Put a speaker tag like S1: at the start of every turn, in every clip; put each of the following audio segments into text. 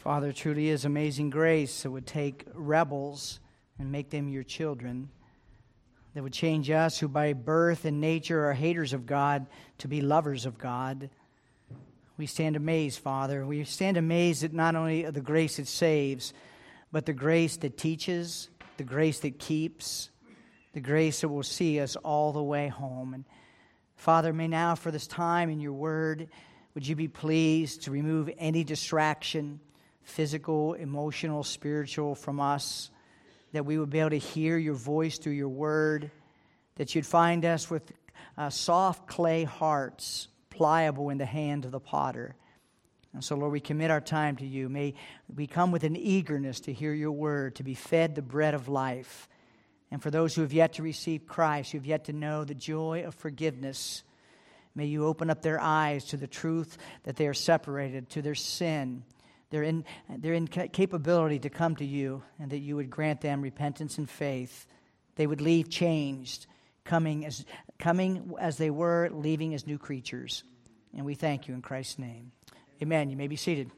S1: Father, it truly is amazing grace that would take rebels and make them your children, that would change us who by birth and nature are haters of God to be lovers of God. We stand amazed, Father. We stand amazed at not only the grace that saves, but the grace that teaches, the grace that keeps, the grace that will see us all the way home. And Father, may now for this time in your word, would you be pleased to remove any distraction, physical, emotional, spiritual, from us, that we would be able to hear your voice through your word, that you'd find us with soft clay hearts, pliable in the hand of the potter. And so, Lord, we commit our time to you. May we come with an eagerness to hear your word, to be fed the bread of life. And for those who have yet to receive Christ, who have yet to know the joy of forgiveness, may you open up their eyes to the truth that they are separated, to their sin, their incapability to come to you, and that you would grant them repentance and faith. They would leave changed, coming as they were, leaving as new creatures. And we thank you in Christ's name. Amen. You may be seated.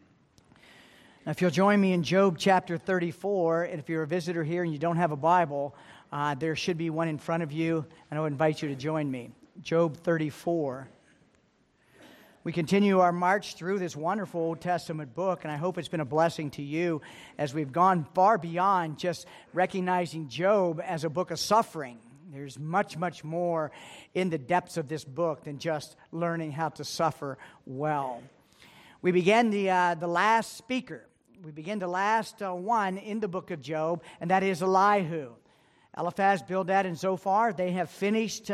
S1: Now, if you'll join me in Job chapter 34, and if you're a visitor here and you don't have a Bible, there should be one in front of you, and I would invite you to join me. Job 34. We continue our march through this wonderful Old Testament book, and I hope it's been a blessing to you as we've gone far beyond just recognizing Job as a book of suffering. There's much, much more in the depths of this book than just learning how to suffer well. We began the last speaker. We begin the last one in the book of Job, and that is Elihu. Eliphaz, Bildad, and Zophar, they have finished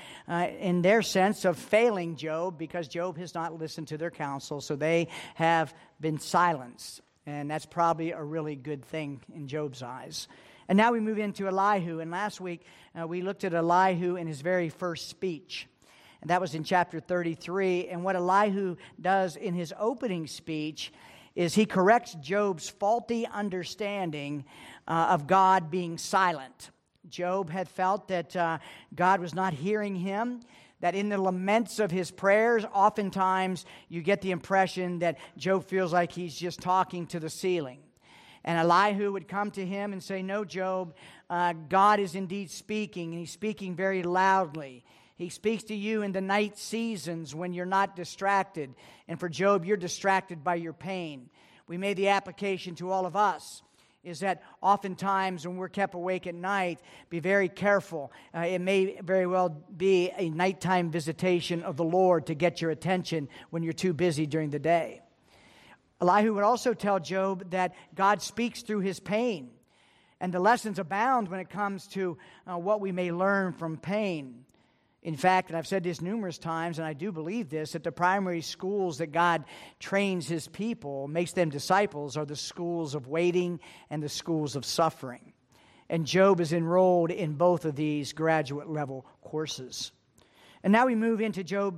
S1: in their sense of failing Job because Job has not listened to their counsel, so they have been silenced. And that's probably a really good thing in Job's eyes. And now we move into Elihu, and last week we looked at Elihu in his very first speech. And that was in chapter 33. And what Elihu does in his opening speech is he corrects Job's faulty understanding of God being silent. Job had felt that God was not hearing him, that in the laments of his prayers, oftentimes you get the impression that Job feels like he's just talking to the ceiling. And Elihu would come to him and say, "No, Job, God is indeed speaking, and he's speaking very loudly. He speaks to you in the night seasons when you're not distracted. And for Job, you're distracted by your pain." We made the application to all of us, is that oftentimes when we're kept awake at night, be very careful. It may very well be a nighttime visitation of the Lord to get your attention when you're too busy during the day. Elihu would also tell Job that God speaks through his pain, and the lessons abound when it comes to what we may learn from pain. In fact, and I've said this numerous times, and I do believe this, that the primary schools that God trains his people, makes them disciples, are the schools of waiting and the schools of suffering. And Job is enrolled in both of these graduate level courses. And now we move into Job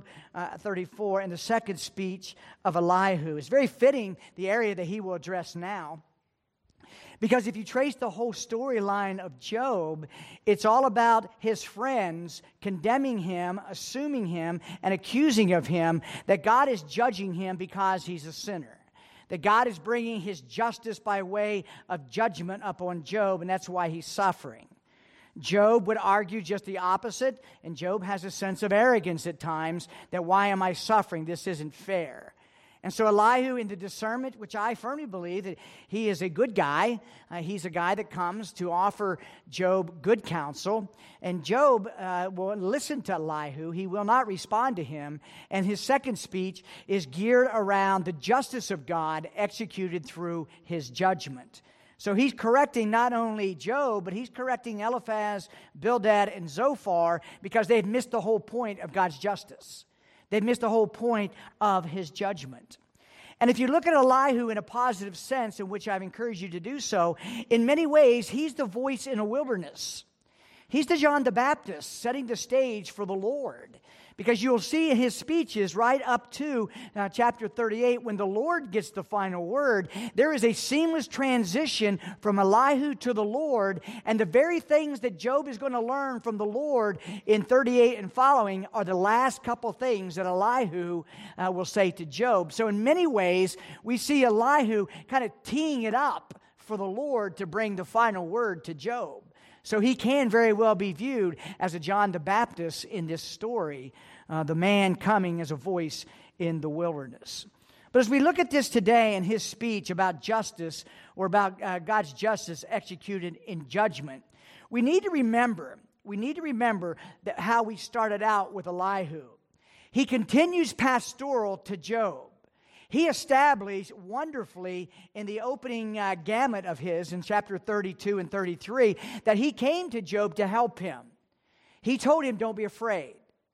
S1: 34 and the second speech of Elihu. It's very fitting, the area that he will address now. Because if you trace the whole storyline of Job, it's all about his friends condemning him, assuming him, and accusing of him that God is judging him because he's a sinner. That God is bringing his justice by way of judgment upon Job, and that's why he's suffering. Job would argue just the opposite, and Job has a sense of arrogance at times that why am I suffering? This isn't fair. And so Elihu, in the discernment, which I firmly believe that he is a good guy, he's a guy that comes to offer Job good counsel, and Job will listen to Elihu. He will not respond to him, and his second speech is geared around the justice of God executed through his judgment. So he's correcting not only Job, but he's correcting Eliphaz, Bildad, and Zophar because they've missed the whole point of God's justice. They've missed the whole point of his judgment. And if you look at Elihu in a positive sense, in which I've encouraged you to do so, in many ways, he's the voice in a wilderness. He's the John the Baptist setting the stage for the Lord. Because you'll see in his speeches right up to chapter 38, when the Lord gets the final word, there is a seamless transition from Elihu to the Lord, and the very things that Job is going to learn from the Lord in 38 and following are the last couple things that Elihu will say to Job. So in many ways, we see Elihu kind of teeing it up for the Lord to bring the final word to Job. So he can very well be viewed as a John the Baptist in this story, the man coming as a voice in the wilderness. But as we look at this today in his speech about justice, or about God's justice executed in judgment, we need to remember that how we started out with Elihu. He continues pastoral to Job. He established wonderfully in the opening gamut of his, in chapter 32 and 33, that he came to Job to help him. He told him, don't be afraid.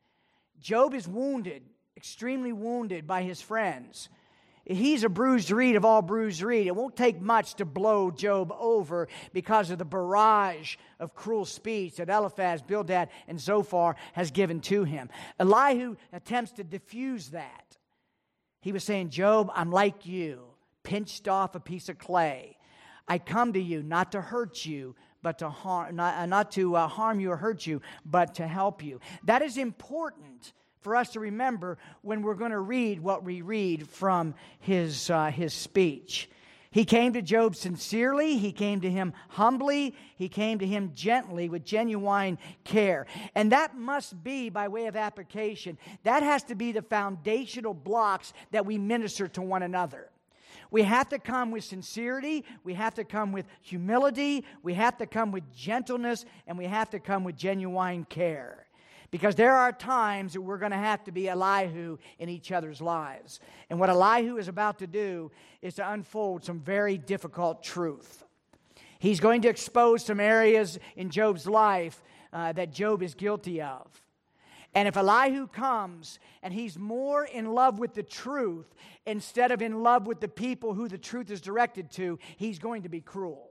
S1: Job is wounded, extremely wounded by his friends. He's a bruised reed of all bruised reed. It won't take much to blow Job over because of the barrage of cruel speech that Eliphaz, Bildad, and Zophar has given to him. Elihu attempts to diffuse that. He was saying, Job, I'm like you, pinched off a piece of clay. I come to you not to hurt you, but to harm, not to harm you or hurt you, but to help you. That is important for us to remember when we're going to read what we read from his speech. He came to Job sincerely. He came to him humbly. He came to him gently with genuine care. And that must be, by way of application, that has to be the foundational blocks that we minister to one another. We have to come with sincerity. We have to come with humility. We have to come with gentleness. And we have to come with genuine care. Because there are times that we're going to have to be Elihu in each other's lives. And what Elihu is about to do is to unfold some very difficult truth. He's going to expose some areas in Job's life that Job is guilty of. And if Elihu comes and he's more in love with the truth instead of in love with the people who the truth is directed to, he's going to be cruel.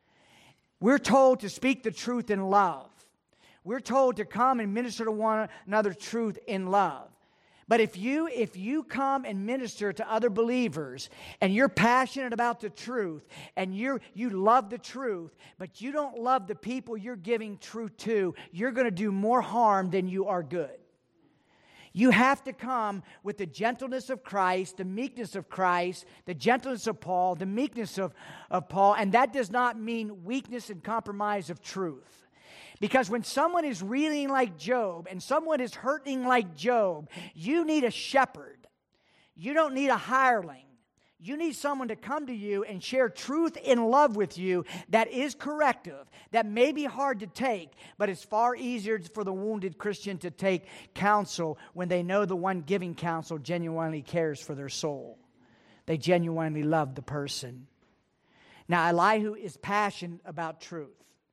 S1: We're told to speak the truth in love. We're told to come and minister to one another truth in love. But if you come and minister to other believers and you're passionate about the truth and you love the truth, but you don't love the people you're giving truth to, you're going to do more harm than you are good. You have to come with the gentleness of Christ, the meekness of Christ, the gentleness of Paul, the meekness of Paul, and that does not mean weakness and compromise of truth. Because when someone is reeling like Job and someone is hurting like Job, you need a shepherd. You don't need a hireling. You need someone to come to you and share truth in love with you that is corrective, that may be hard to take, but it's far easier for the wounded Christian to take counsel when they know the one giving counsel genuinely cares for their soul. They genuinely love the person. Now, Elihu is passionate about truth.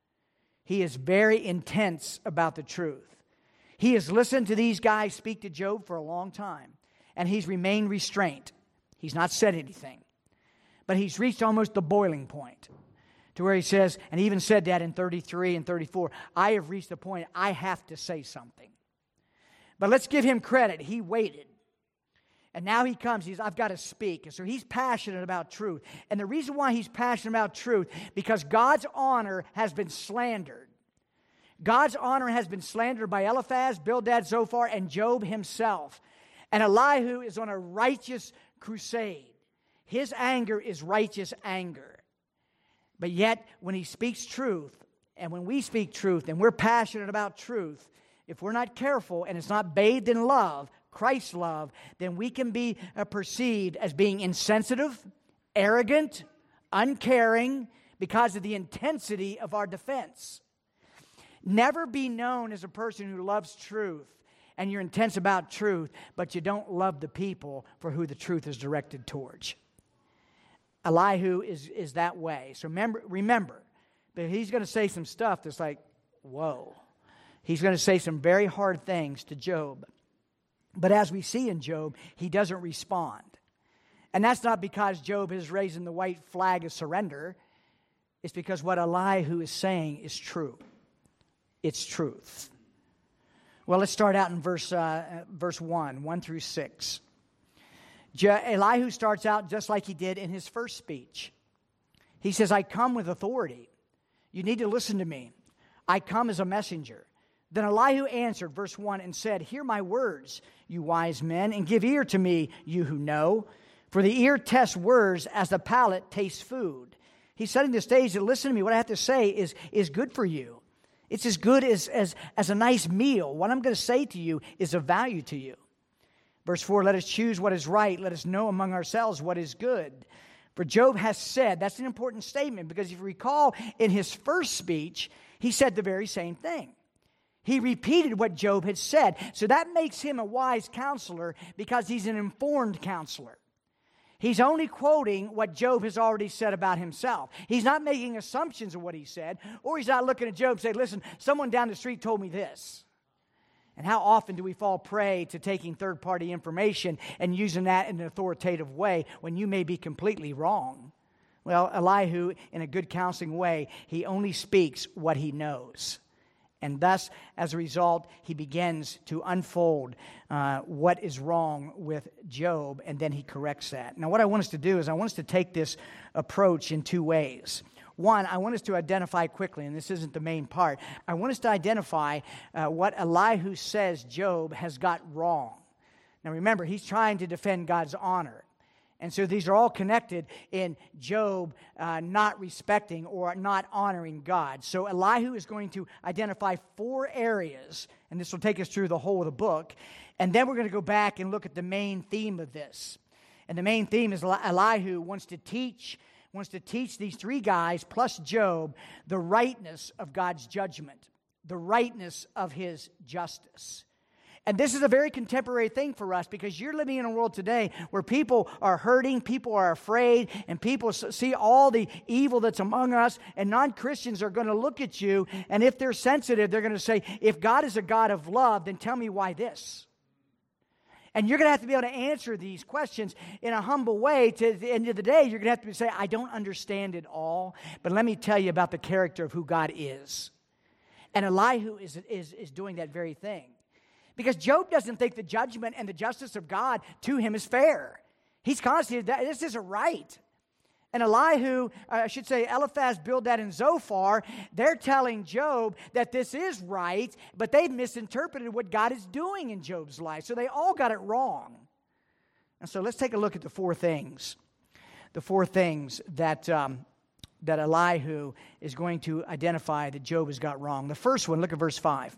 S1: He is very intense about the truth. He has listened to these guys speak to Job for a long time, and he's remained restrained. He's not said anything. But he's reached almost the boiling point to where he says, and he even said that in 33 and 34, I have reached the point I have to say something. But let's give him credit. He waited. And now he comes, I've got to speak. And so he's passionate about truth. And the reason why he's passionate about truth, because God's honor has been slandered. God's honor has been slandered by Eliphaz, Bildad, Zophar, and Job himself. And Elihu is on a righteous crusade. His anger is righteous anger. But yet, when he speaks truth, and when we speak truth, and we're passionate about truth, if we're not careful and it's not bathed in love, Christ's love, then we can be perceived as being insensitive, arrogant, uncaring because of the intensity of our defense. Never be known as a person who loves truth and you're intense about truth, but you don't love the people for who the truth is directed towards. Elihu is that way. So remember that he's going to say some stuff that's like, whoa. He's going to say some very hard things to Job. But as we see in Job, he doesn't respond. And that's not because Job is raising the white flag of surrender. It's because what Elihu is saying is true. It's truth. Well, let's start out in verse 1 through 6. Elihu starts out just like he did in his first speech. He says, I come with authority. You need to listen to me. I come as a messenger. Then Elihu answered, verse 1, and said, Hear my words, you wise men, and give ear to me, you who know. For the ear tests words as the palate tastes food. He's setting the stage that, listen to me, what I have to say is good for you. It's as good as a nice meal. What I'm going to say to you is of value to you. Verse 4, let us choose what is right. Let us know among ourselves what is good. For Job has said, that's an important statement, because if you recall, in his first speech, he said the very same thing. He repeated what Job had said. So that makes him a wise counselor, because he's an informed counselor. He's only quoting what Job has already said about himself. He's not making assumptions of what he said, or he's not looking at Job and saying, listen, someone down the street told me this. And how often do we fall prey to taking third-party information and using that in an authoritative way when you may be completely wrong? Well, Elihu, in a good counseling way, he only speaks what he knows. And thus, as a result, he begins to unfold what is wrong with Job, and then he corrects that. Now, what I want us to do is I want us to take this approach in two ways. One, I want us to identify quickly, and this isn't the main part, I want us to identify what Elihu says Job has got wrong. Now remember, he's trying to defend God's honor. And so these are all connected in Job not respecting or not honoring God. So Elihu is going to identify 4 areas, and this will take us through the whole of the book. And then we're going to go back and look at the main theme of this. And the main theme is Elihu wants to teach these 3 guys, plus Job, the rightness of God's judgment, the rightness of his justice. And this is a very contemporary thing for us, because you're living in a world today where people are hurting, people are afraid, and people see all the evil that's among us, and non-Christians are going to look at you, and if they're sensitive, they're going to say, if God is a God of love, then tell me why this. And you're going to have to be able to answer these questions in a humble way. To the end of the day, you're going to have to say, I don't understand it all, but let me tell you about the character of who God is. And Elihu is doing that very thing. Because Job doesn't think the judgment and the justice of God to him is fair. He's constantly, this isn't right. And Elihu, Eliphaz, Bildad, and Zophar, they're telling Job that this is right, but they've misinterpreted what God is doing in Job's life. So they all got it wrong. And so let's take a look at the 4 things. The 4 things that Elihu is going to identify that Job has got wrong. The first one, look at verse 5.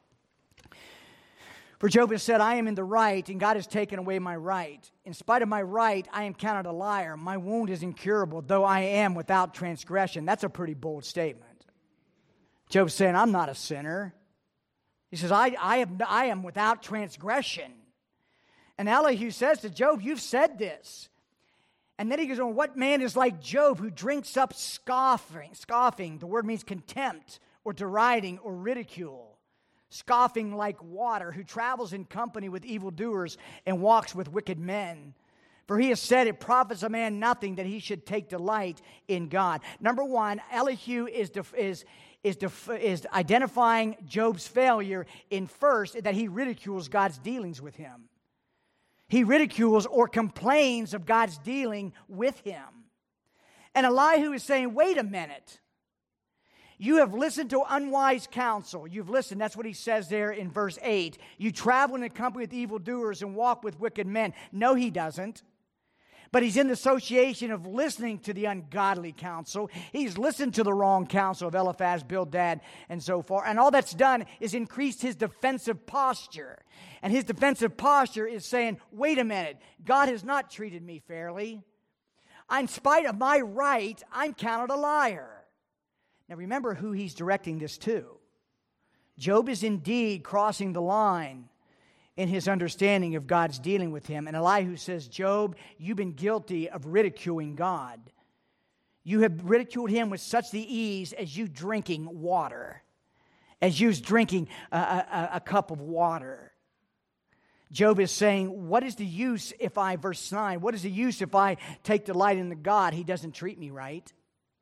S1: For Job has said, I am in the right, and God has taken away my right. In spite of my right, I am counted a liar. My wound is incurable, though I am without transgression. That's a pretty bold statement. Job's saying, I'm not a sinner. He says, I am without transgression. And Elihu says to Job, you've said this. And then he goes on, what man is like Job who drinks up scoffing? Scoffing, the word means contempt or deriding or ridicule. Scoffing like water, who travels in company with evildoers and walks with wicked men. For he has said, it profits a man nothing that he should take delight in God. Number 1, Elihu is identifying Job's failure in first, that he ridicules God's dealings with him. He ridicules or complains of God's dealing with him. And Elihu is saying, wait a minute. You have listened to unwise counsel. You've listened. That's what he says there in verse 8. You travel in the company with evildoers and walk with wicked men. No, he doesn't. But he's in the association of listening to the ungodly counsel. He's listened to the wrong counsel of Eliphaz, Bildad, and so forth. And all that's done is increased his defensive posture. And his defensive posture is saying, wait a minute, God has not treated me fairly. In spite of my right, I'm counted a liar. Now remember who he's directing this to. Job is indeed crossing the line in his understanding of God's dealing with him. And Elihu says, Job, you've been guilty of ridiculing God. You have ridiculed him with such the ease as you drinking water, as you drinking a cup of water. Job is saying, what is the use if I, verse 9, what is the use if I take delight in the God? He doesn't treat me right.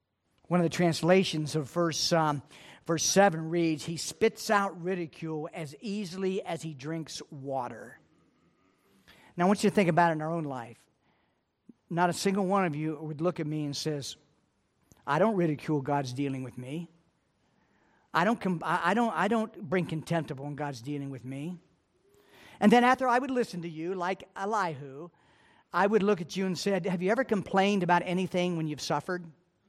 S1: One of the translations of verse 7 reads, he spits out ridicule as easily as he drinks water. Now, I want you to think about it in our own life. Not a single one of you would look at me and says, I don't ridicule God's dealing with me. I don't bring contempt up when God's dealing with me. And then after I would listen to you, like Elihu, I would look at you and say, have you ever complained about anything when you've suffered?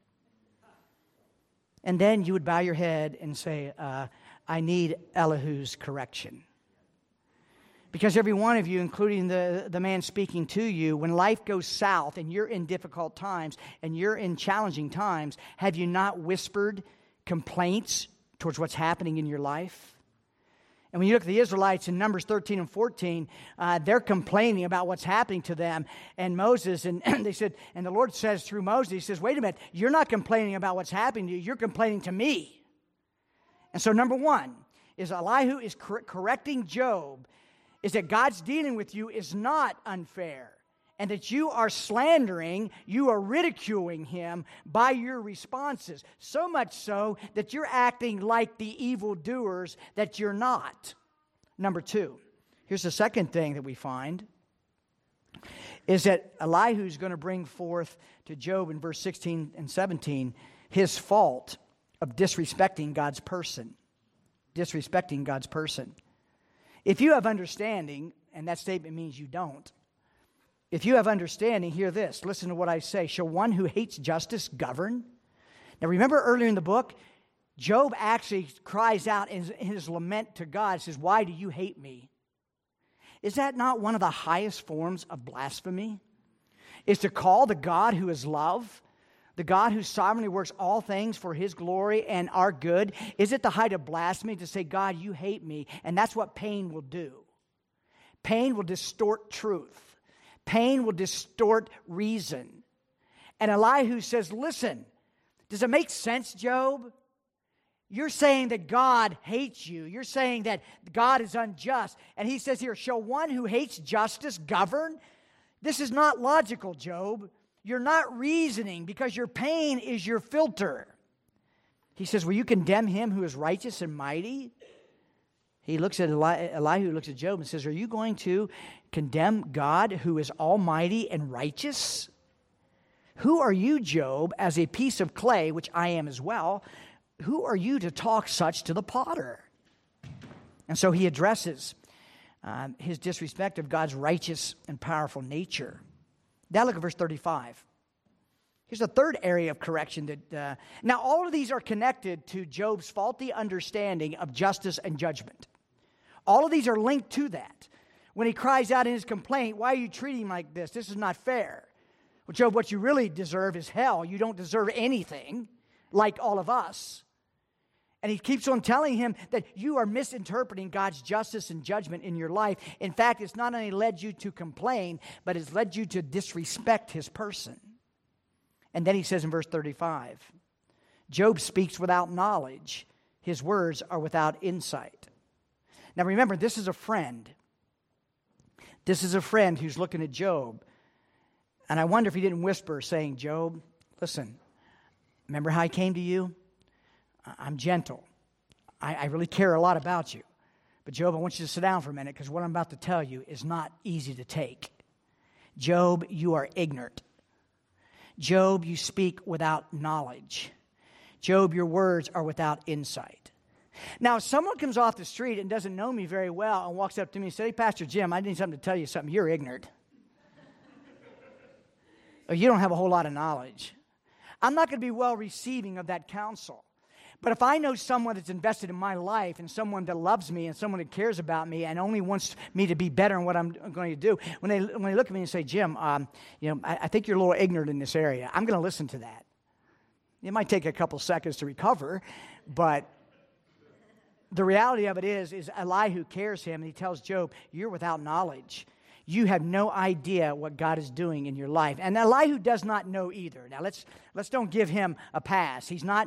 S1: And then you would bow your head and say, I need Elihu's correction. Because every one of you, including the man speaking to you, when life goes south and you're in difficult times and you're in challenging times, have you not whispered complaints towards what's happening in your life? And when you look at the Israelites in Numbers 13 and 14, they're complaining about what's happening to them. And Moses, and they said, and the Lord says through Moses, he says, wait a minute, you're not complaining about what's happening to you, you're complaining to me. And so number one is Elihu is correcting Job, is that God's dealing with you is not unfair. And that you are slandering, you are ridiculing him by your responses. So much so that you're acting like the evildoers that you're not. Number two, here's the second thing that we find, is that Elihu is going to bring forth to Job in verse 16 and 17 his fault of disrespecting God's person. Disrespecting God's person. If you have understanding, and that statement means you don't, if you have understanding, hear this. Listen to what I say. Shall one who hates justice govern? Now remember earlier in the book, Job actually cries out in his lament to God, says, why do you hate me? Is that not one of the highest forms of blasphemy? Is to call the God who is love, the God who sovereignly works all things for his glory and our good, is it the height of blasphemy to say, God, you hate me? And that's what pain will do. Pain will distort truth. Pain will distort reason. And Elihu says, listen, does it make sense, Job? You're saying that God hates you. You're saying that God is unjust. And he says here, shall one who hates justice govern? This is not logical, Job. You're not reasoning because your pain is your filter. He says, will you condemn him who is righteous and mighty? He looks at Elihu looks at Job and says, are you going to condemn God who is almighty and righteous? Who are you, Job, as a piece of clay, which I am as well? Who are you to talk such to the potter? And so he addresses his disrespect of God's righteous and powerful nature. Now look at verse 35. Here's the third area of correction that... now all of these are connected to Job's faulty understanding of justice and judgment. All of these are linked to that. When he cries out in his complaint, why are you treating him like this? This is not fair. Well, Job, what you really deserve is hell. You don't deserve anything like all of us. And he keeps on telling him that you are misinterpreting God's justice and judgment in your life. In fact, it's not only led you to complain, but it's led you to disrespect his person. And then he says in verse 35, Job speaks without knowledge. His words are without insight. Now remember, this is a friend. This is a friend who's looking at Job. And I wonder if he didn't whisper saying, Job, listen, remember how I came to you? I'm gentle. I really care a lot about you. But Job, I want you to sit down for a minute because what I'm about to tell you is not easy to take. Job, you are ignorant. Job, you speak without knowledge. Job, your words are without insight. Now, if someone comes off the street and doesn't know me very well and walks up to me and says, hey, Pastor Jim, I need something to tell you something. You're ignorant. Or you don't have a whole lot of knowledge. I'm not going to be well receiving of that counsel. But if I know someone that's invested in my life and someone that loves me and someone that cares about me and only wants me to be better in what I'm going to do, when they look at me and say, Jim, I think you're a little ignorant in this area, I'm going to listen to that. It might take a couple seconds to recover, but the reality of it is Elihu cares him, and he tells Job, you're without knowledge. You have no idea what God is doing in your life. And Elihu does not know either. Now, let's don't give him a pass. He's not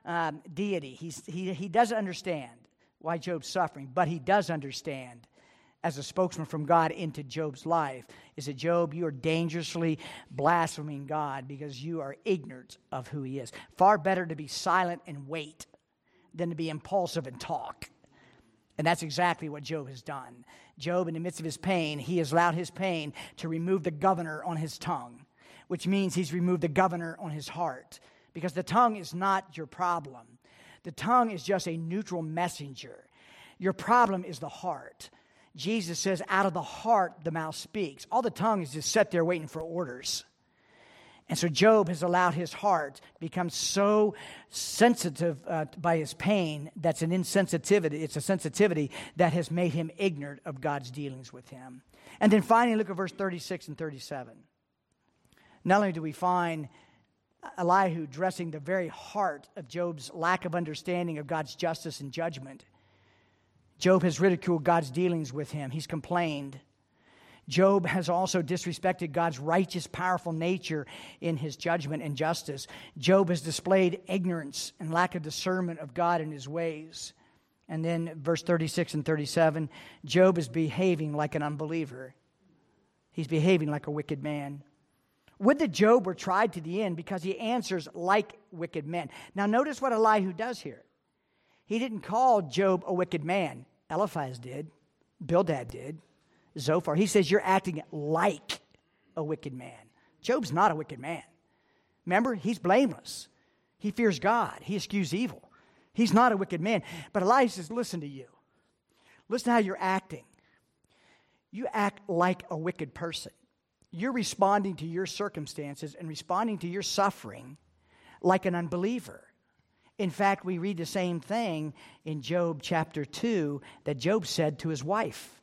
S1: deity. He doesn't understand why Job's suffering, but he does understand as a spokesman from God into Job's life is that, Job, you are dangerously blaspheming God because you are ignorant of who he is. Far better to be silent and wait than to be impulsive and talk. And that's exactly what Job has done. Job, in the midst of his pain, he has allowed his pain to remove the governor on his tongue, which means he's removed the governor on his heart. Because the tongue is not your problem. The tongue is just a neutral messenger. Your problem is the heart. Jesus says, out of the heart, the mouth speaks. All the tongue is just set there waiting for orders. And so Job has allowed his heart to become so sensitive by his pain that's an insensitivity. It's a sensitivity that has made him ignorant of God's dealings with him. And then finally, look at verse 36 and 37. Not only do we find Elihu dressing the very heart of Job's lack of understanding of God's justice and judgment, Job has ridiculed God's dealings with him. He's complained. Job has also disrespected God's righteous, powerful nature in his judgment and justice. Job has displayed ignorance and lack of discernment of God and his ways. And then verse 36 and 37, Job is behaving like an unbeliever. He's behaving like a wicked man. Would that Job were tried to the end, because he answers like wicked men. Now notice what Elihu does here. He didn't call Job a wicked man. Eliphaz did. Bildad did. Zophar. He says you're acting like a wicked man. Job's not a wicked man. Remember, he's blameless. He fears God. He eschews evil. He's not a wicked man. But Elihu says, listen to you. Listen to how you're acting. You act like a wicked person. You're responding to your circumstances and responding to your suffering like an unbeliever. In fact, we read the same thing in Job chapter 2 that Job said to his wife.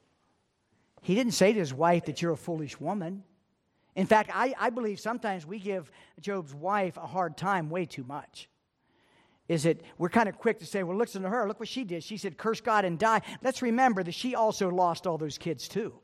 S1: He didn't say to his wife that you're a foolish woman. In fact, I believe sometimes we give Job's wife a hard time way too much. Is that we're kind of quick to say, well, listen to her. Look what she did. She said, curse God and die. Let's remember that she also lost all those kids too.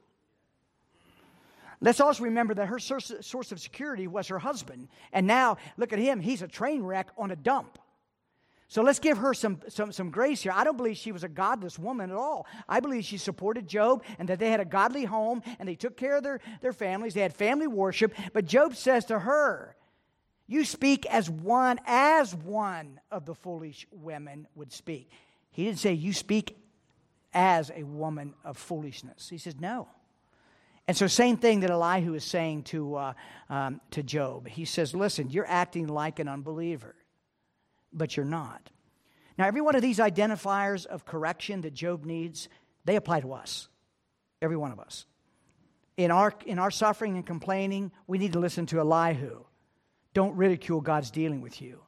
S1: Let's also remember that her source of security was her husband. And now, look at him. He's a train wreck on a dump. So let's give her some grace here. I don't believe she was a godless woman at all. I believe she supported Job and that they had a godly home and they took care of their families. They had family worship. But Job says to her, you speak as one of the foolish women would speak. He didn't say you speak as a woman of foolishness. He says no. And so same thing that Elihu is saying to Job. He says, listen, you're acting like an unbeliever. But you're not. Now, every one of these identifiers of correction that Job needs, they apply to us. Every one of us. In our suffering and complaining, we need to listen to Elihu. Don't ridicule God's dealing with you.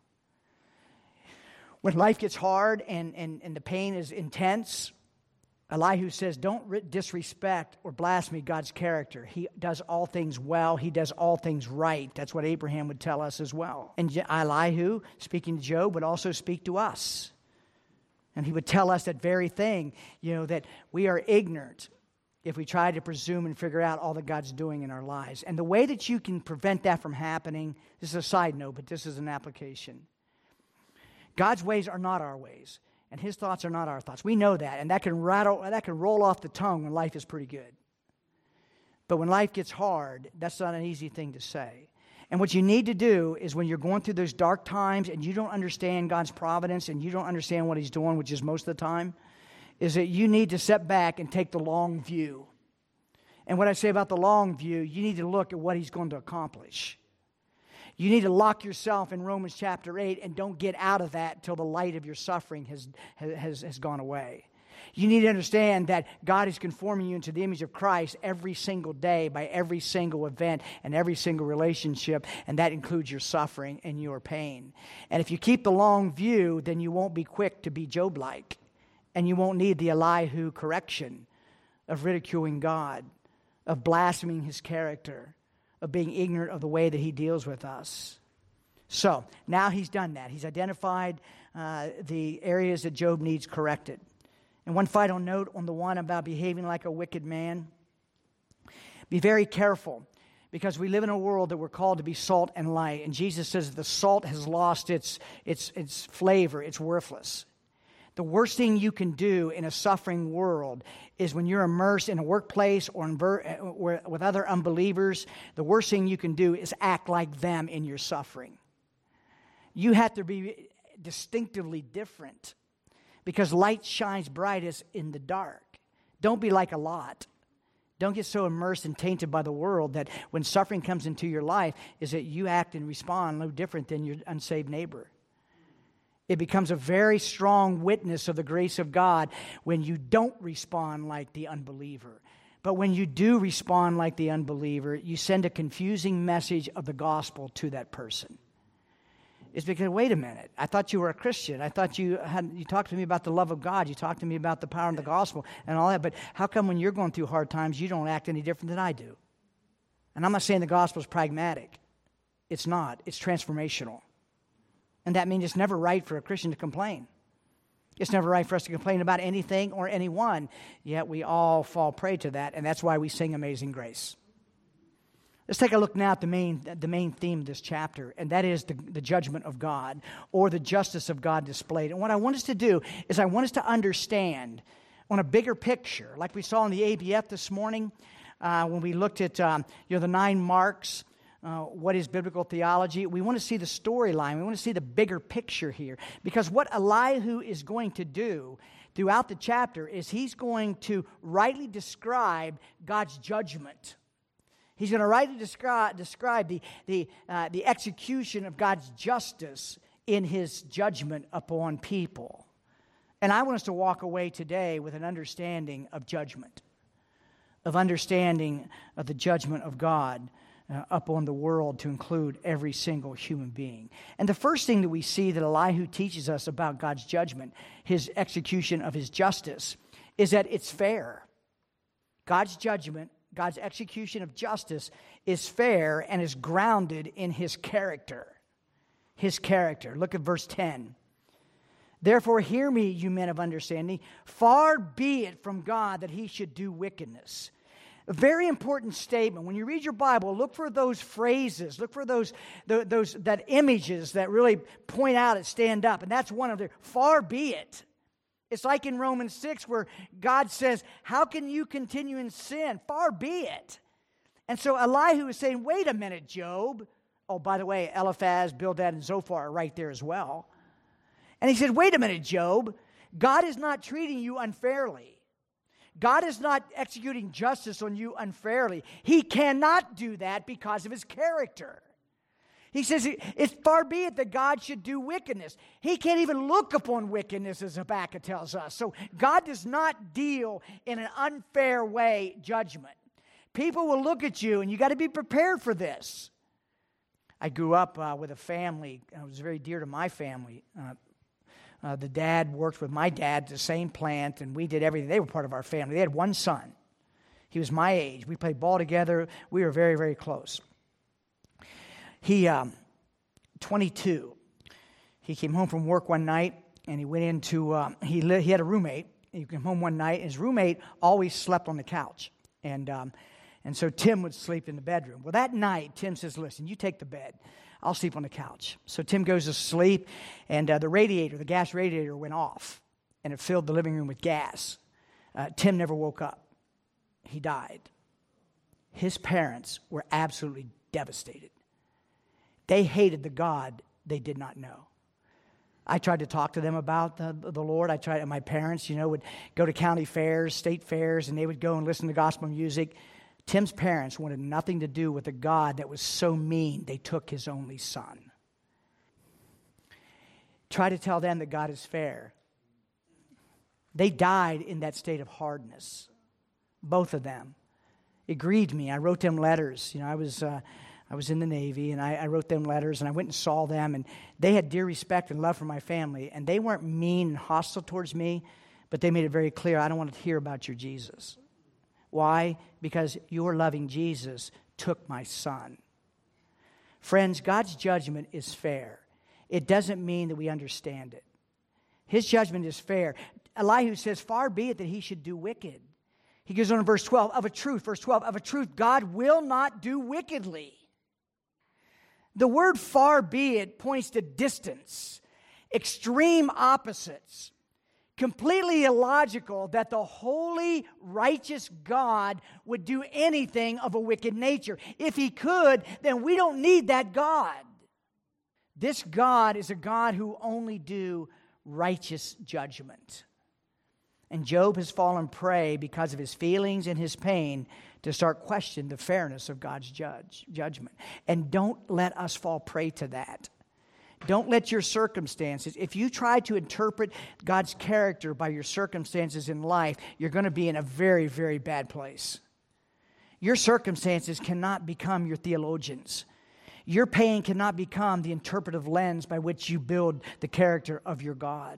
S1: When life gets hard and the pain is intense, Elihu says, don't disrespect or blaspheme God's character. He does all things well. He does all things right. That's what Abraham would tell us as well. And Elihu, speaking to Job, would also speak to us. And he would tell us that very thing, that we are ignorant if we try to presume and figure out all that God's doing in our lives. And the way that you can prevent that from happening, this is a side note, but this is an application. God's ways are not our ways. And his thoughts are not our thoughts. We know that. And that can roll off the tongue when life is pretty good. But when life gets hard, that's not an easy thing to say. And what you need to do is when you're going through those dark times and you don't understand God's providence and you don't understand what he's doing, which is most of the time, is that you need to step back and take the long view. And what I say about the long view, you need to look at what he's going to accomplish. You need to lock yourself in Romans chapter 8 and don't get out of that till the light of your suffering has gone away. You need to understand that God is conforming you into the image of Christ every single day by every single event and every single relationship, and that includes your suffering and your pain. And if you keep the long view, then you won't be quick to be Job-like, and you won't need the Elihu correction of ridiculing God, of blaspheming his character, of being ignorant of the way that he deals with us. So, now he's done that. He's identified the areas that Job needs corrected. And one final note on the one about behaving like a wicked man. Be very careful, because we live in a world that we're called to be salt and light. And Jesus says the salt has lost its flavor. It's worthless. The worst thing you can do in a suffering world is when you're immersed in a workplace or with other unbelievers, the worst thing you can do is act like them in your suffering. You have to be distinctively different because light shines brightest in the dark. Don't be like a Lot. Don't get so immersed and tainted by the world that when suffering comes into your life is that you act and respond no different than your unsaved neighbor. It becomes a very strong witness of the grace of God when you don't respond like the unbeliever. But when you do respond like the unbeliever, you send a confusing message of the gospel to that person. It's because, wait a minute, I thought you were a Christian. I thought you talked to me about the love of God. You talked to me about the power of the gospel and all that. But how come when you're going through hard times, you don't act any different than I do? And I'm not saying the gospel is pragmatic. It's not. It's transformational. And that means it's never right for a Christian to complain. It's never right for us to complain about anything or anyone. Yet we all fall prey to that, and that's why we sing Amazing Grace. Let's take a look now at the main theme of this chapter, and that is the judgment of God, or the justice of God displayed. And what I want us to do is I want us to understand on a bigger picture, like we saw in the ABF this morning, when we looked at the 9 marks. What is biblical theology? We want to see the storyline. We want to see the bigger picture here. Because what Elihu is going to do throughout the chapter is he's going to rightly describe God's judgment. He's going to rightly describe the execution of God's justice in his judgment upon people. And I want us to walk away today with an understanding of judgment, of understanding of the judgment of God upon the world to include every single human being. And the first thing that we see that Elihu teaches us about God's judgment, his execution of his justice, is that it's fair. God's judgment, God's execution of justice is fair and is grounded in his character. His character. Look at verse 10. Therefore, hear me, you men of understanding. Far be it from God that he should do wickedness. A very important statement. When you read your Bible, look for those phrases. Look for those images that really point out and stand up. And that's one of them. Far be it. It's like in Romans 6 where God says, how can you continue in sin? Far be it. And so Elihu is saying, wait a minute, Job. Oh, by the way, Eliphaz, Bildad, and Zophar are right there as well. And he said, wait a minute, Job. God is not treating you unfairly. God is not executing justice on you unfairly. He cannot do that because of his character. He says, it's far be it that God should do wickedness. He can't even look upon wickedness, as Habakkuk tells us. So God does not deal in an unfair way judgment. People will look at you, and you got to be prepared for this. I grew up with a family. It was very dear to my family. The dad worked with my dad at the same plant, and we did everything. They were part of our family. They had one son. He was my age. We played ball together. We were very, very close. He, 22, he came home from work one night, and he went into, he had a roommate. He came home one night, and his roommate always slept on the couch. And so Tim would sleep in the bedroom. Well, that night, Tim says, listen, you take the bed. I'll sleep on the couch. So Tim goes to sleep, and the gas radiator went off, and it filled the living room with gas. Tim never woke up. He died. His parents were absolutely devastated. They hated the God they did not know. I tried to talk to them about the Lord. And my parents, would go to county fairs, state fairs, and they would go and listen to gospel music. Tim's parents wanted nothing to do with a God that was so mean they took his only son. Try to tell them that God is fair. They died in that state of hardness, both of them. It grieved me. I wrote them letters. I was in the Navy, and I wrote them letters, and I went and saw them, and they had dear respect and love for my family, and they weren't mean and hostile towards me, but they made it very clear, I don't want to hear about your Jesus. Why? Because your loving Jesus took my son. Friends, God's judgment is fair. It doesn't mean that we understand it. His judgment is fair. Elihu says, far be it that he should do wicked. He goes on in verse 12, of a truth, God will not do wickedly. The word far be it points to distance, extreme opposites, completely illogical that the holy, righteous God would do anything of a wicked nature. If He could, then we don't need that God. This God is a God who only do righteous judgment. And Job has fallen prey because of his feelings and his pain to start questioning the fairness of God's judgment. And don't let us fall prey to that. Don't let your circumstances, if you try to interpret God's character by your circumstances in life, you're going to be in a very, very bad place. Your circumstances cannot become your theologians. Your pain cannot become the interpretive lens by which you build the character of your God.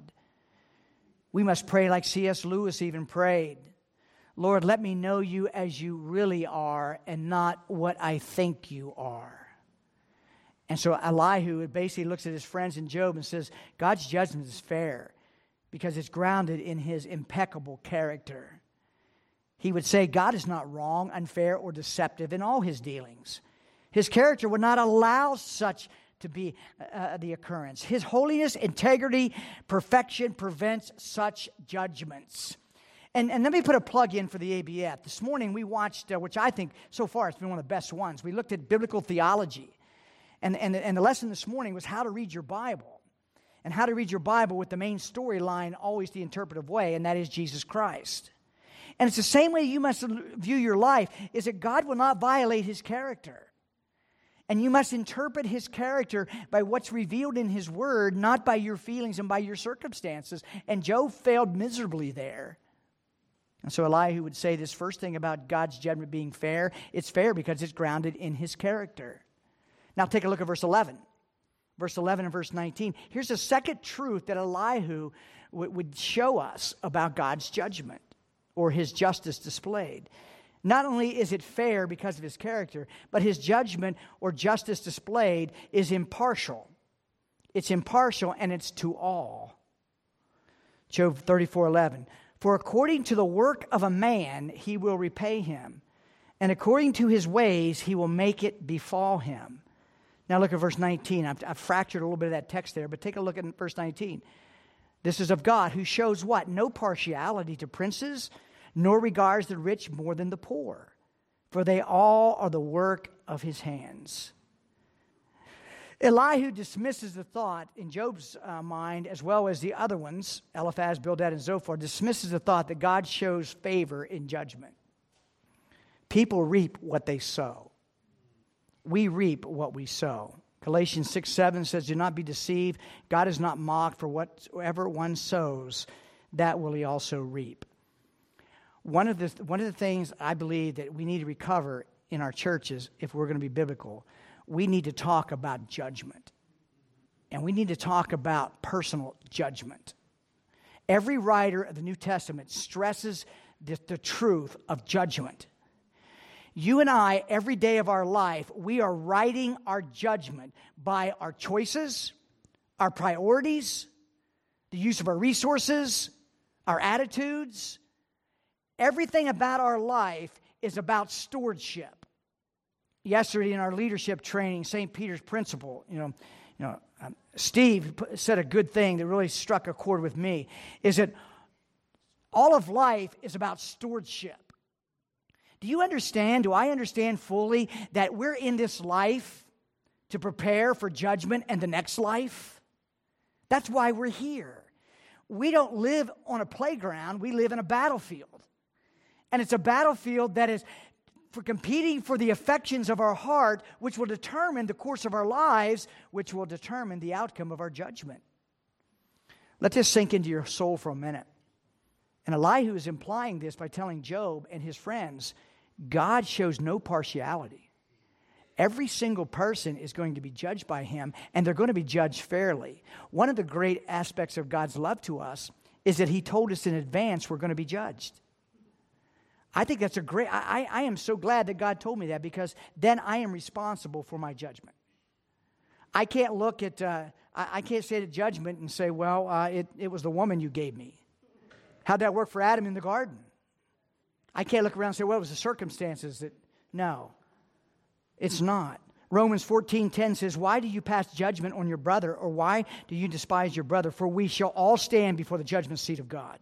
S1: We must pray like C.S. Lewis even prayed. Lord, let me know you as you really are and not what I think you are. And so Elihu basically looks at his friends in Job and says, God's judgment is fair because it's grounded in His impeccable character. He would say God is not wrong, unfair, or deceptive in all His dealings. His character would not allow such to be the occurrence. His holiness, integrity, perfection prevents such judgments. And let me put a plug in for the ABF. This morning we watched, which I think so far it's been one of the best ones. We looked at biblical theology. And the lesson this morning was how to read your Bible. And how to read your Bible with the main storyline always the interpretive way, and that is Jesus Christ. And it's the same way you must view your life, is that God will not violate His character. And you must interpret His character by what's revealed in His Word, not by your feelings and by your circumstances. And Job failed miserably there. And so Elihu would say this first thing about God's judgment being fair. It's fair because it's grounded in His character. Now take a look at verse 11. Verse 11 and verse 19. Here's a second truth that Elihu would show us about God's judgment or His justice displayed. Not only is it fair because of His character, but His judgment or justice displayed is impartial. It's impartial and it's to all. Job 34:11. For according to the work of a man He will repay him, and according to his ways He will make it befall him. Now look at verse 19. I've fractured a little bit of that text there, but take a look at verse 19. This is of God, who shows what? No partiality to princes, nor regards the rich more than the poor, for they all are the work of His hands. Elihu dismisses the thought in Job's mind, as well as the other ones, Eliphaz, Bildad, and Zophar, dismisses the thought that God shows favor in judgment. People reap what they sow. We reap what we sow. Galatians 6:7 says, do not be deceived. God is not mocked, for whatever one sows, that will he also reap. One of the things I believe that we need to recover in our churches, if we're going to be biblical, we need to talk about judgment. And we need to talk about personal judgment. Every writer of the New Testament stresses the truth of judgment. You and I, every day of our life, we are writing our judgment by our choices, our priorities, the use of our resources, our attitudes. Everything about our life is about stewardship. Yesterday in our leadership training, St. Peter's principle, Steve said a good thing that really struck a chord with me, is that all of life is about stewardship. Do I understand fully that we're in this life to prepare for judgment and the next life? That's why we're here. We don't live on a playground, we live in a battlefield. And it's a battlefield that is for competing for the affections of our heart, which will determine the course of our lives, which will determine the outcome of our judgment. Let this sink into your soul for a minute. And Elihu is implying this by telling Job and his friends, God shows no partiality. Every single person is going to be judged by Him, and they're going to be judged fairly. One of the great aspects of God's love to us is that He told us in advance we're going to be judged. I think that's I am so glad that God told me that, because then I am responsible for my judgment. I can't look at, I can't say to judgment and say, well, it was the woman you gave me. How'd that work for Adam in the garden? I can't look around and say, well, it was the circumstances that, no, it's not. Romans 14:10 says, why do you pass judgment on your brother, or why do you despise your brother? For we shall all stand before the judgment seat of God.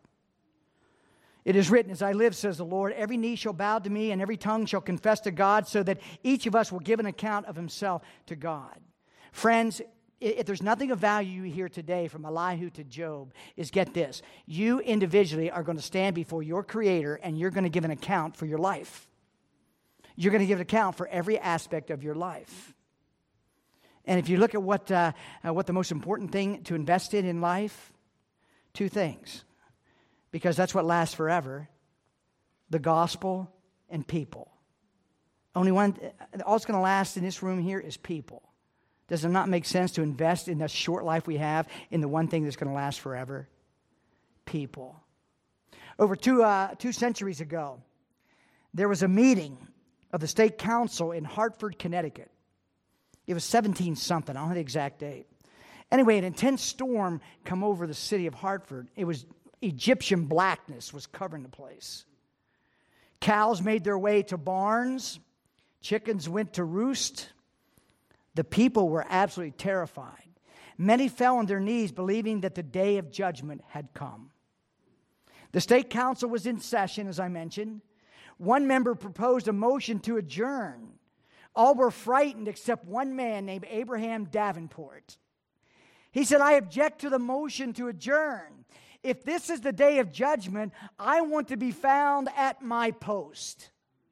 S1: It is written, as I live, says the Lord, every knee shall bow to me, and every tongue shall confess to God, so that each of us will give an account of himself to God. Friends, if there's nothing of value you hear today from Elihu to Job, is get this. You individually are going to stand before your Creator, and you're going to give an account for your life. You're going to give an account for every aspect of your life. And if you look at what the most important thing to invest in life, two things. Because that's what lasts forever. The gospel and people. Only one, all that's going to last in this room here is people. Does it not make sense to invest in the short life we have in the one thing that's going to last forever? People. Over two centuries ago, there was a meeting of the state council in Hartford, Connecticut. It was 17-something. I don't know the exact date. Anyway, an intense storm come over the city of Hartford. It was Egyptian blackness was covering the place. Cows made their way to barns. Chickens went to roost. The people were absolutely terrified. Many fell on their knees, believing that the day of judgment had come. The state council was in session, as I mentioned. One member proposed a motion to adjourn. All were frightened except one man named Abraham Davenport. He said, I object to the motion to adjourn. If this is the day of judgment, I want to be found at my post.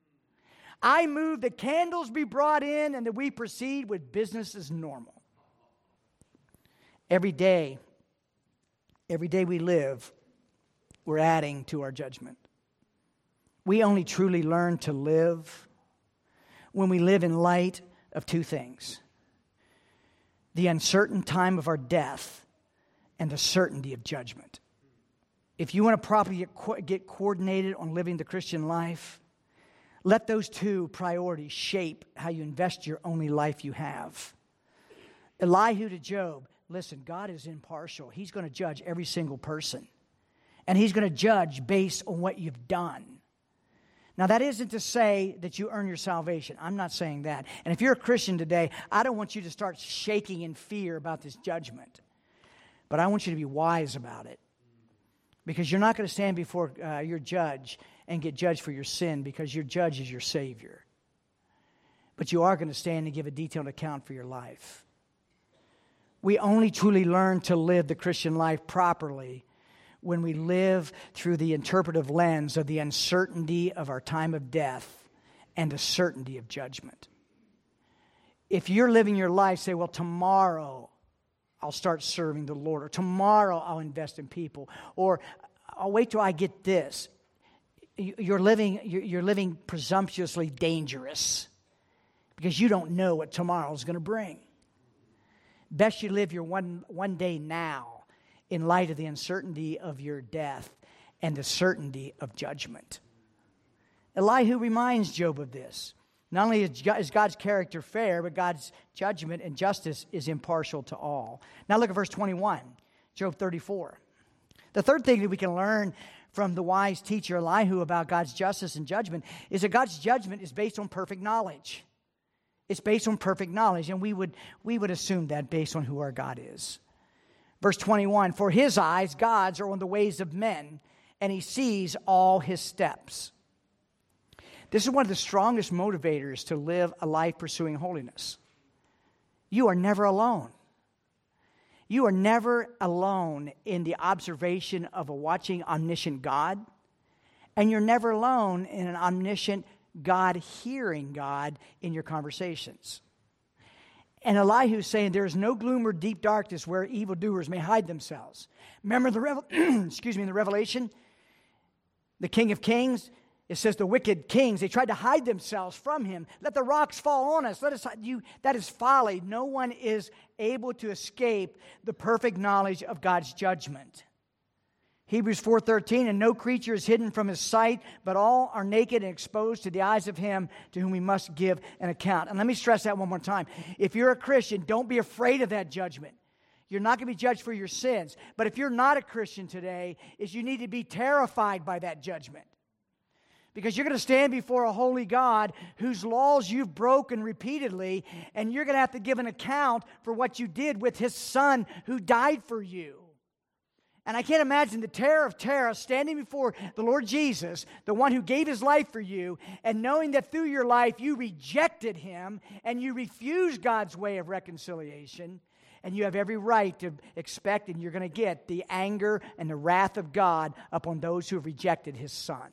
S1: I move that candles be brought in and that we proceed with business as normal. Every day we live, we're adding to our judgment. We only truly learn to live when we live in light of two things: the uncertain time of our death and the certainty of judgment. If you want to properly get coordinated on living the Christian life, let those two priorities shape how you invest your only life you have. Elihu to Job, listen, God is impartial. He's going to judge every single person. And He's going to judge based on what you've done. Now, that isn't to say that you earn your salvation. I'm not saying that. And if you're a Christian today, I don't want you to start shaking in fear about this judgment. But I want you to be wise about it. Because you're not going to stand before your judge and get judged for your sin, because your judge is your Savior. But you are going to stand and give a detailed account for your life. We only truly learn to live the Christian life properly when we live through the interpretive lens of the uncertainty of our time of death and the certainty of judgment. If you're living your life, say, well, tomorrow I'll start serving the Lord, or tomorrow I'll invest in people, or I'll wait till I get this. You're living presumptuously dangerous because you don't know what tomorrow's going to bring. Best you live your one day now in light of the uncertainty of your death and the certainty of judgment. Elihu reminds Job of this. Not only is God's character fair, but God's judgment and justice is impartial to all. Now look at verse 21, Job 34. The third thing that we can learn from the wise teacher Elihu about God's justice and judgment is that God's judgment is based on perfect knowledge. It's based on perfect knowledge, and we would assume that based on who our God is. Verse 21, for His eyes, God's, are on the ways of men, and He sees all His steps. This is one of the strongest motivators to live a life pursuing holiness. You are never alone. You are never alone in the observation of a watching, omniscient God, and you're never alone in an omniscient God hearing God in your conversations. And Elihu's saying there is no gloom or deep darkness where evildoers may hide themselves. Remember in the Revelation, the King of Kings, it says the wicked kings, they tried to hide themselves from Him. Let the rocks fall on us. That is folly. No one is able to escape the perfect knowledge of God's judgment. Hebrews 4:13, and no creature is hidden from His sight, but all are naked and exposed to the eyes of Him to whom we must give an account. And let me stress that one more time. If you're a Christian, don't be afraid of that judgment. You're not going to be judged for your sins. But if you're not a Christian today, you need to be terrified by that judgment. Because you're going to stand before a holy God whose laws you've broken repeatedly, and you're going to have to give an account for what you did with His Son who died for you. And I can't imagine the terror of terror standing before the Lord Jesus, the one who gave His life for you, and knowing that through your life you rejected Him and you refused God's way of reconciliation. And you have every right to expect, and you're going to get the anger and the wrath of God upon those who have rejected His Son.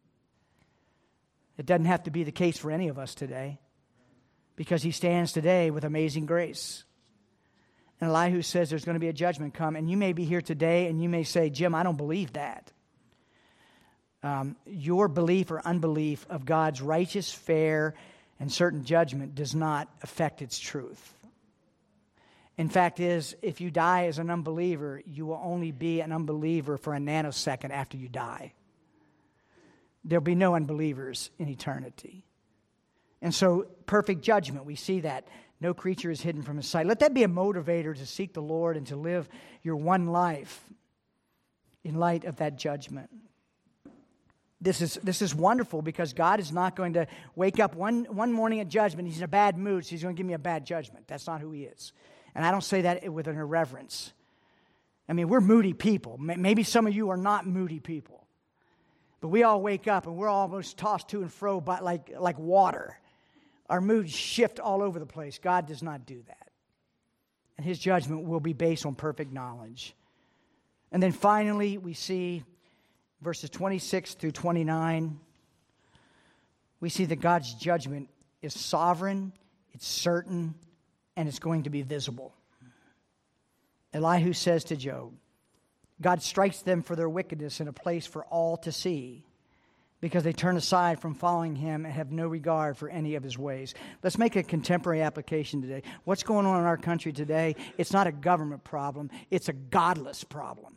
S1: It doesn't have to be the case for any of us today, because He stands today with amazing grace. And Elihu says there's going to be a judgment come. And you may be here today and you may say, Jim, I don't believe that. Your belief or unbelief of God's righteous, fair, and certain judgment does not affect its truth. In fact is, if you die as an unbeliever, you will only be an unbeliever for a nanosecond after you die. There'll be no unbelievers in eternity. And so, perfect judgment, we see that. No creature is hidden from His sight. Let that be a motivator to seek the Lord and to live your one life in light of that judgment. This is wonderful, because God is not going to wake up one morning at judgment. He's in a bad mood, so He's going to give me a bad judgment. That's not who He is. And I don't say that with an irreverence. I mean, we're moody people. Maybe some of you are not moody people. But we all wake up and we're almost tossed to and fro by like water. Our moods shift all over the place. God does not do that. And His judgment will be based on perfect knowledge. And then finally, we see verses 26 through 29. We see that God's judgment is sovereign, it's certain, and it's going to be visible. Elihu says to Job, God strikes them for their wickedness in a place for all to see, because they turn aside from following Him and have no regard for any of His ways. Let's make a contemporary application today. What's going on in our country today? It's not a government problem. It's a godless problem.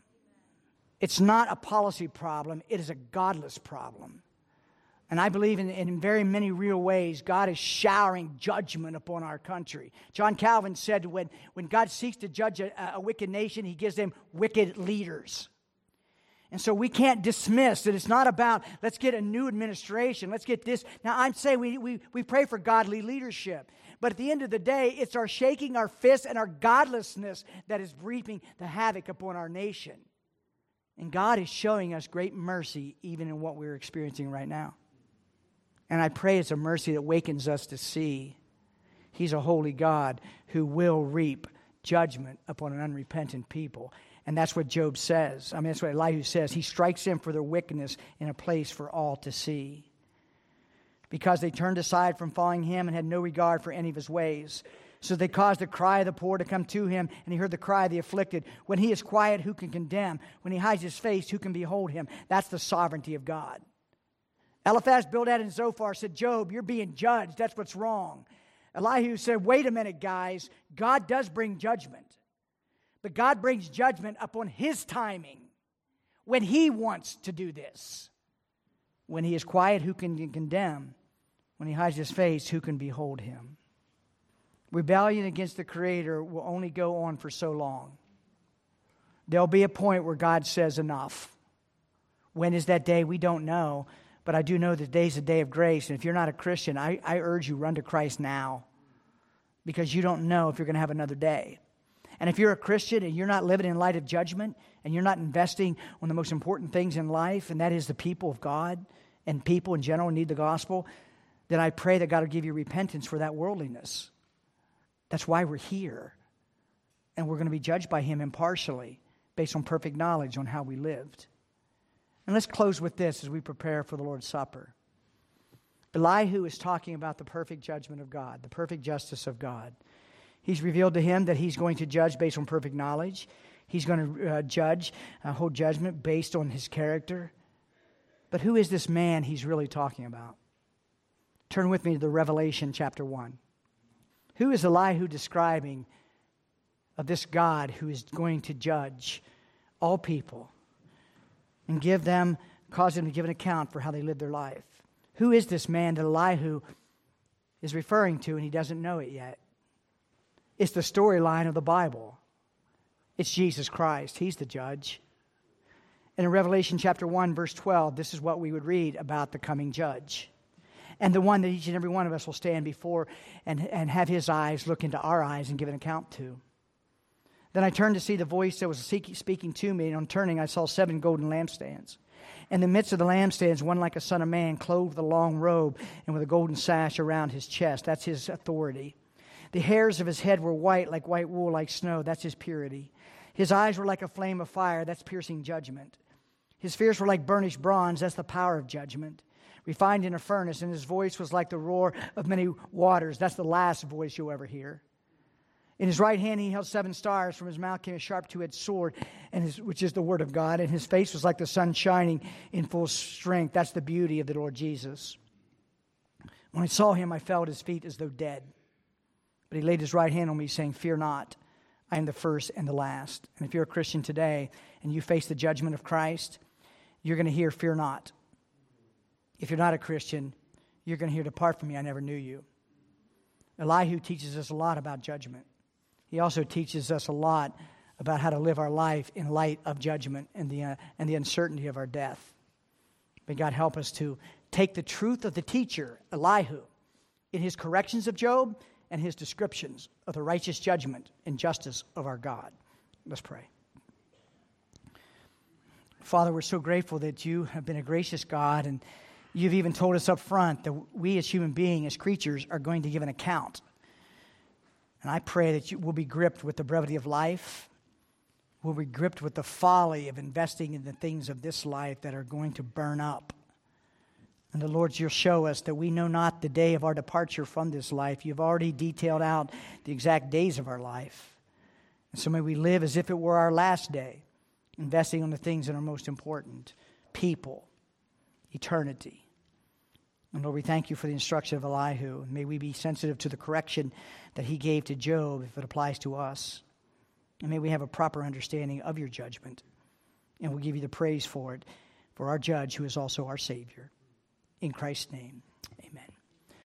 S1: It's not a policy problem. It is a godless problem. And I believe in very many real ways, God is showering judgment upon our country. John Calvin said when God seeks to judge a wicked nation, He gives them wicked leaders. And so we can't dismiss that it's not about, let's get a new administration, let's get this. Now, I'm saying we pray for godly leadership. But at the end of the day, it's our shaking our fists and our godlessness that is reaping the havoc upon our nation. And God is showing us great mercy even in what we're experiencing right now. And I pray it's a mercy that wakens us to see He's a holy God who will reap judgment upon an unrepentant people. And that's what Job says. I mean, that's what Elihu says. He strikes them for their wickedness in a place for all to see. Because they turned aside from following Him and had no regard for any of His ways. So they caused the cry of the poor to come to Him, and He heard the cry of the afflicted. When He is quiet, who can condemn? When He hides His face, who can behold Him? That's the sovereignty of God. Eliphaz, Bildad, and Zophar said, Job, you're being judged. That's what's wrong. Elihu said, wait a minute, guys. God does bring judgment. But God brings judgment upon His timing when He wants to do this. When He is quiet, who can condemn? When He hides His face, who can behold Him? Rebellion against the Creator will only go on for so long. There'll be a point where God says enough. When is that day? We don't know. But I do know that today's a day of grace. And if you're not a Christian, I urge you, run to Christ now. Because you don't know if you're going to have another day. And if you're a Christian and you're not living in light of judgment, and you're not investing on the most important things in life, and that is the people of God, and people in general need the gospel, then I pray that God will give you repentance for that worldliness. That's why we're here. And we're going to be judged by Him impartially, based on perfect knowledge on how we lived. And let's close with this as we prepare for the Lord's Supper. Elihu is talking about the perfect judgment of God, the perfect justice of God. He's revealed to him that he's going to judge based on perfect knowledge. He's going to hold judgment based on His character. But who is this man He's really talking about? Turn with me to the Revelation chapter 1. Who is Elihu describing of this God who is going to judge all people and cause them to give an account for how they live their life? Who is this man that Elihu is referring to, and he doesn't know it yet? It's the storyline of the Bible. It's Jesus Christ. He's the judge. And in Revelation chapter 1, verse 12, this is what we would read about the coming judge. And the one that each and every one of us will stand before and have his eyes look into our eyes and give an account to. Then I turned to see the voice that was speaking to me, and on turning I saw 7 golden lampstands. In the midst of the lampstands, one like a son of man, clothed with a long robe and with a golden sash around his chest. That's his authority. The hairs of his head were white, like white wool, like snow. That's his purity. His eyes were like a flame of fire. That's piercing judgment. His fears were like burnished bronze. That's the power of judgment. Refined in a furnace, and his voice was like the roar of many waters. That's the last voice you'll ever hear. In his right hand he held 7 stars. From his mouth came a sharp two-edged sword, which is the word of God. And his face was like the sun shining in full strength. That's the beauty of the Lord Jesus. When I saw him, I fell at his feet as though dead. But he laid his right hand on me, saying, "Fear not, I am the first and the last." And if you're a Christian today and you face the judgment of Christ, you're going to hear, "Fear not." If you're not a Christian, you're going to hear, "Depart from me, I never knew you." Elihu teaches us a lot about judgment. He also teaches us a lot about how to live our life in light of judgment and the uncertainty of our death. May God help us to take the truth of the teacher, Elihu, in his corrections of Job and his descriptions of the righteous judgment and justice of our God. Let's pray. Father, we're so grateful that you have been a gracious God, and you've even told us up front that we as human beings, as creatures, are going to give an account. And I pray that you will be gripped with the brevity of life. We'll be gripped with the folly of investing in the things of this life that are going to burn up. And the Lord, you'll show us that we know not the day of our departure from this life. You've already detailed out the exact days of our life. And so may we live as if it were our last day, investing on the things that are most important: people, eternity. And Lord, we thank you for the instruction of Elihu. May we be sensitive to the correction that he gave to Job if it applies to us. And may we have a proper understanding of your judgment. And we'll give you the praise for it, for our judge who is also our Savior. In Christ's name,